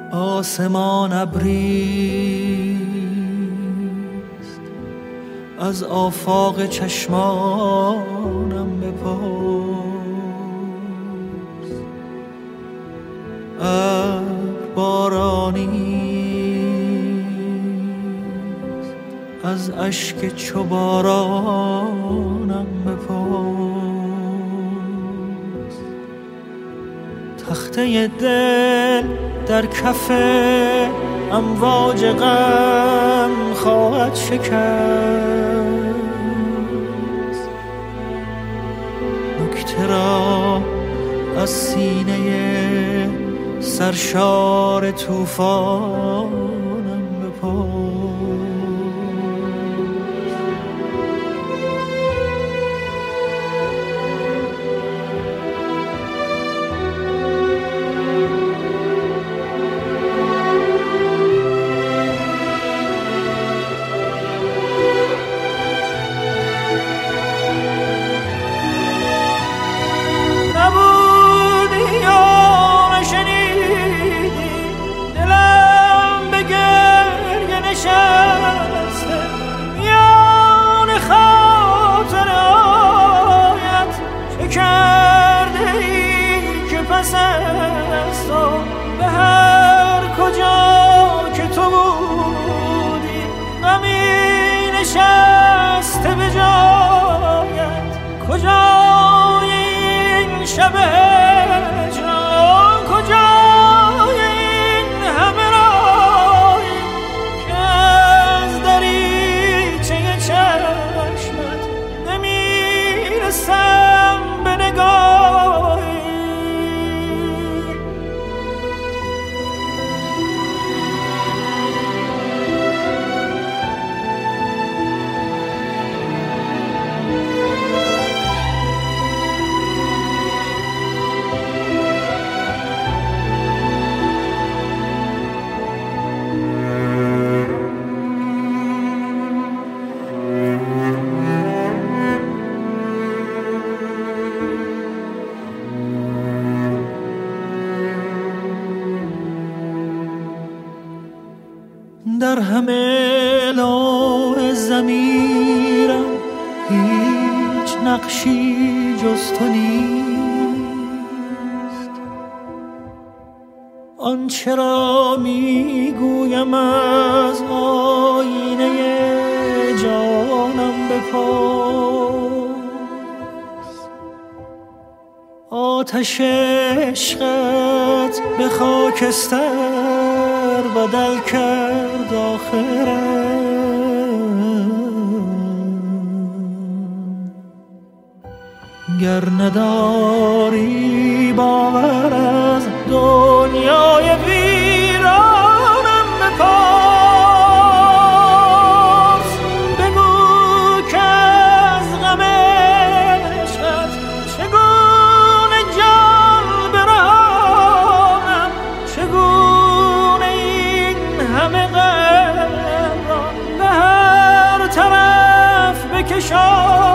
آسمان ابریست از آفاق چشمانم بپرس. بارانیست از اشک چو بارانم بپرس. تخته دل در کف امواج غم خواهد شکست. نکته را از سینه سرشار طوفانم بپرس. به هر کجا که تو بودی غمی نشسته به جایت. کجای این شب هجران، کجای این همه راهی که از دریچه چشمت نمیرسم به نگاهی. در همه لوح ضمیرم هیچ نقشی جز تو نیست. آنچه را میگویم از آینه جانم بپرس. آتش عشقت به خاکستر بدل کرد آخرم. گر نداری باور از دنیای ویرانم بپرس. بگو که از غم عشقت چگونه جان برهانم. چگونه این همه غم را به هر طرف بکشم.